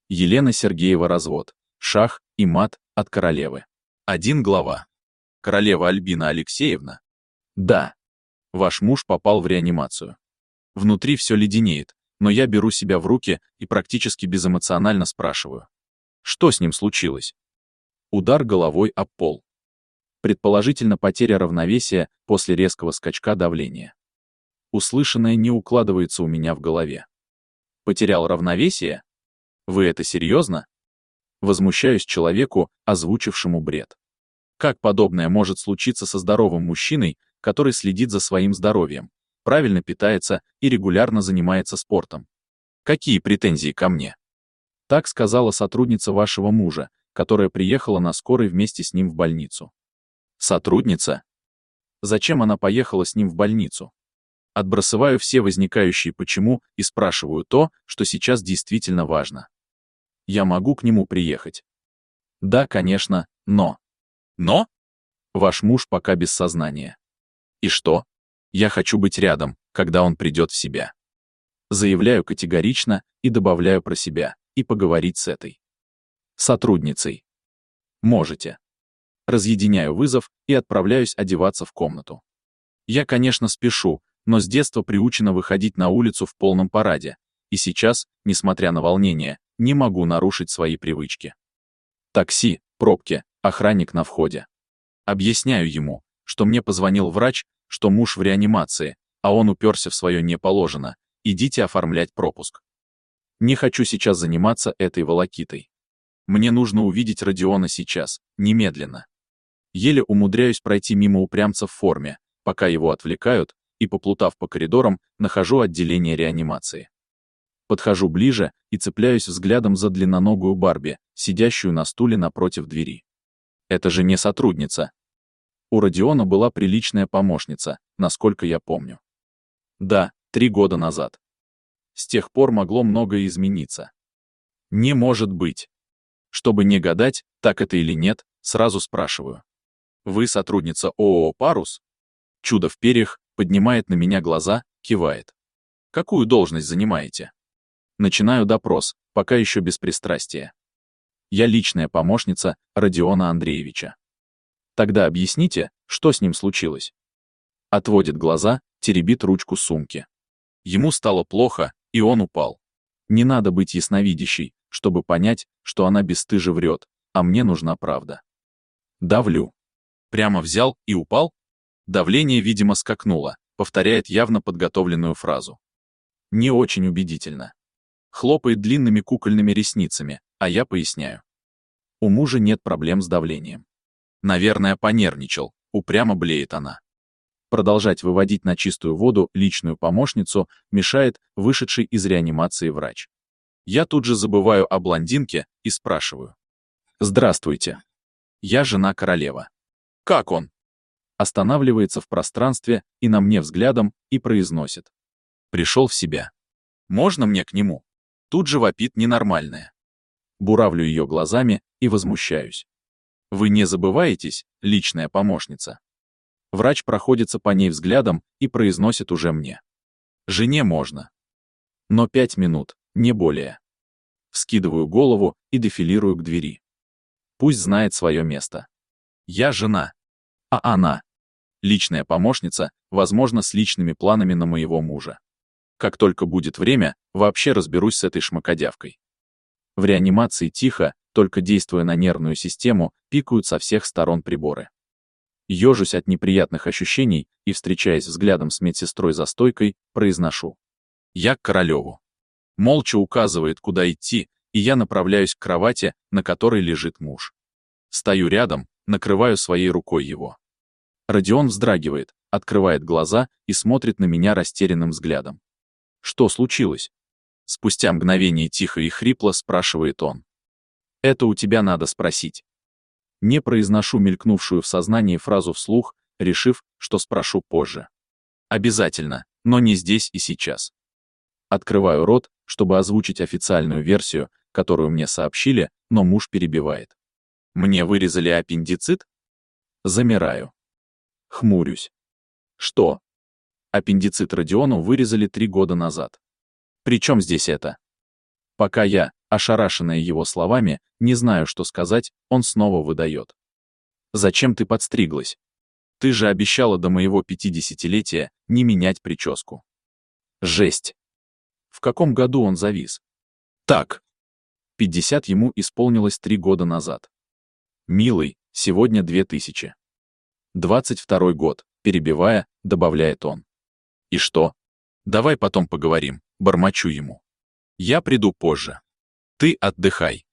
Елена Сергеева развод. Шах и мат от королевы. 1 глава. Королева Альбина Алексеевна? Да. Ваш муж попал в реанимацию. Внутри все леденеет, но я беру себя в руки и практически безэмоционально спрашиваю. Что с ним случилось? Удар головой об пол. Предположительно, потеря равновесия после резкого скачка давления. Услышанное не укладывается у меня в голове. Потерял равновесие? Вы это серьезно? Возмущаюсь человеку, озвучившему бред. Как подобное может случиться со здоровым мужчиной, который следит за своим здоровьем, правильно питается и регулярно занимается спортом? Какие претензии ко мне? Так сказала сотрудница вашего мужа, которая приехала на скорой вместе с ним в больницу. Сотрудница? Зачем она поехала с ним в больницу? Отбрасываю все возникающие «почему» и спрашиваю то, что сейчас действительно важно. Я могу к нему приехать? Да, конечно, но... Но? Ваш муж пока без сознания. И что? Я хочу быть рядом, когда он придет в себя. Заявляю категорично и добавляю про себя, и поговорить с этой сотрудницей. Можете. Разъединяю вызов и отправляюсь одеваться в комнату. Я, конечно, спешу, но с детства приучена выходить на улицу в полном параде, и сейчас, несмотря на волнение, не могу нарушить свои привычки. Такси, пробки, охранник на входе. Объясняю ему, что мне позвонил врач, что муж в реанимации, а он уперся в свое «не положено», идите оформлять пропуск. Не хочу сейчас заниматься этой волокитой. Мне нужно увидеть Родиона сейчас, немедленно. Еле умудряюсь пройти мимо упрямца в форме, пока его отвлекают, и, поплутав по коридорам, нахожу отделение реанимации. Подхожу ближе и цепляюсь взглядом за длинноногую Барби, сидящую на стуле напротив двери. Это же не сотрудница. У Родиона была приличная помощница, насколько я помню. Да, 3 года назад. С тех пор могло многое измениться. Не может быть. Чтобы не гадать, так это или нет, сразу спрашиваю. Вы сотрудница ООО «Парус»? Чудо в перьях поднимает на меня глаза, кивает. Какую должность занимаете? Начинаю допрос, пока еще без пристрастия. Я личная помощница Родиона Андреевича. Тогда объясните, что с ним случилось? Отводит глаза, теребит ручку сумки. Ему стало плохо, и он упал. Не надо быть ясновидящей, чтобы понять, что она бесстыже врет, а мне нужна правда. Давлю. Прямо взял и упал? Давление, видимо, скакнуло, повторяет явно подготовленную фразу. Не очень убедительно. Хлопает длинными кукольными ресницами, а я поясняю. У мужа нет проблем с давлением. Наверное, понервничал, упрямо блеет она. Продолжать выводить на чистую воду личную помощницу мешает вышедший из реанимации врач. Я тут же забываю о блондинке и спрашиваю. Здравствуйте. Я жена королева. Как он? Останавливается в пространстве и на мне взглядом и произносит. Пришел в себя. Можно мне к нему? Тут же вопит ненормальная. Буравлю ее глазами и возмущаюсь. Вы не забываетесь, личная помощница? Врач проходится по ней взглядом и произносит уже мне. Жене можно. Но 5 минут, не более. Вскидываю голову и дефилирую к двери. Пусть знает свое место. Я жена. А она? Личная помощница, возможно, с личными планами на моего мужа. Как только будет время, вообще разберусь с этой шмакодявкой. В реанимации тихо, только действуя на нервную систему, пикают со всех сторон приборы. Ёжусь от неприятных ощущений и, встречаясь взглядом с медсестрой за стойкой, произношу. Я к Королеву. Молча указывает, куда идти, и я направляюсь к кровати, на которой лежит муж. Стою рядом, накрываю своей рукой его. Родион вздрагивает, открывает глаза и смотрит на меня растерянным взглядом. Что случилось? Спустя мгновение тихо и хрипло спрашивает он. Это у тебя надо спросить. Не произношу мелькнувшую в сознании фразу вслух, решив, что спрошу позже. Обязательно, но не здесь и сейчас. Открываю рот, чтобы озвучить официальную версию, которую мне сообщили, но муж перебивает. Мне вырезали аппендицит? Замираю. Хмурюсь. Что? Аппендицит Родиону вырезали 3 года назад. Причем здесь это? Пока я, Ошарашенная его словами, не знаю, что сказать, он снова выдает. «Зачем ты подстриглась? Ты же обещала до моего 50-летия не менять прическу». Жесть. В каком году он завис? Так. 50 ему исполнилось 3 года назад. Милый, сегодня 2000. 22 год, перебивая, добавляет он. И что? Давай потом поговорим, бормочу ему. Я приду позже. Ты отдыхай.